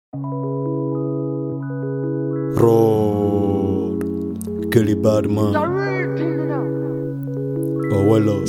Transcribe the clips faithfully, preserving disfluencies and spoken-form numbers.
Road, Kelly Badman, Owelo.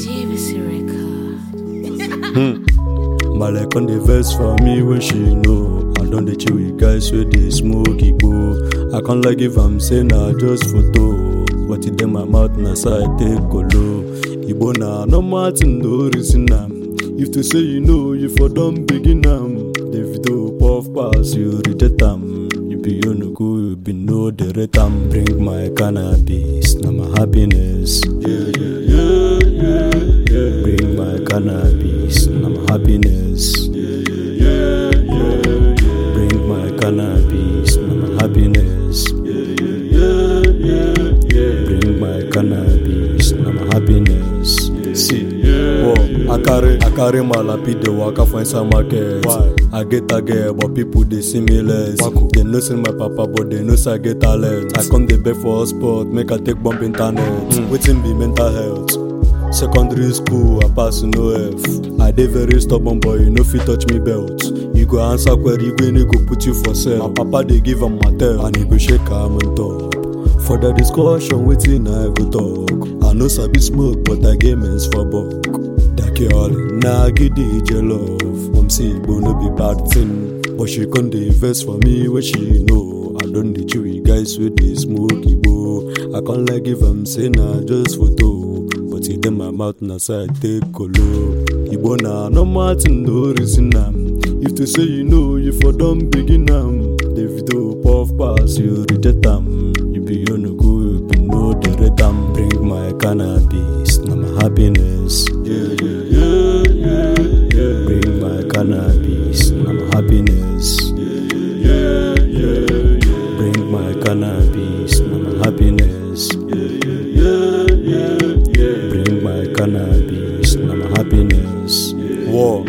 Hmm. Malek on the verse for me when she know. I don't dey chill with guys where they smoke igbo. I can't like if I'm saying I just photo. What it in my mouth na side take kolo. Igbo na no matin no reason am. If to say you know, you for don't begin am. The video puff pass you reject am. You be you no go, you be no the rate am. Bring my cannabis, na my happiness. Yeah yeah yeah yeah yeah. Bring my cannabis, na my happiness. Yeah yeah yeah yeah yeah. Bring my cannabis, na my happiness. Yeah yeah yeah yeah yeah. Bring my cannabis, na my happiness. See, whoa, I carry, I carry my lapid, they walk off inside market. Why? I get a girl, but people they see me less. Waku. They know see my papa, but they know say I get talent. I come they beg for a spot, make I take bump internet. Mm. Waiting be mental health. Secondary school, I pass no F. I dey very stubborn, boy, you no fit touch me belt. You go answer query, when you go put you for sale. My papa they give am my tail, and he go shake am on top. For the discussion, waiting I go talk. I know sabi smoke, but I get mens for buck. That girl, nah give D J love. Mom say Igbo no be bad thing, but she can't invest for me where she know. I don't dey chill with guys with they smoke Igbo. I can't like if I'm saying I just photo, but it in my mouth na side take kolo. Igbo na no matin no reason am. If to say you know, you for don't begin am. The video puff pass you reject am. You be you no go, you be no the rate am. Bring my cannabis, na my happiness. Yeah yeah yeah yeah yeah. Bring my cannabis, na my happiness. Yeah yeah yeah yeah. Bring my cannabis, na my happiness. Yeah yeah yeah yeah yeah. Bring my cannabis, na my happiness. Whoa,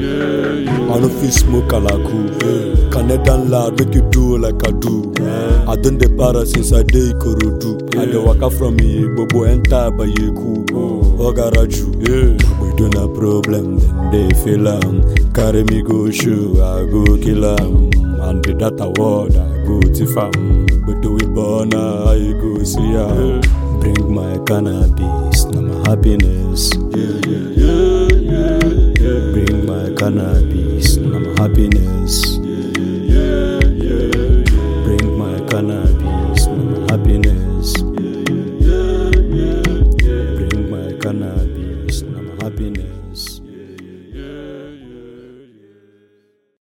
I no fit smoke alaku. Yeah. Canadian lad make you do like I do. Yeah. I done the para since I dey Ikorodu. Yeah. I dey waka from me, Bobo enter by Yeku. Oh, Ogaraju. Yeah. We don't have problem, then they feel am. Carry me go show, I go kill am. And the data word, I go tiff am. But do we born, I go see am. Yeah. Bring my cannabis, na my happiness. Yeah yeah yeah yeah yeah. Bring my cannabis, na my happiness.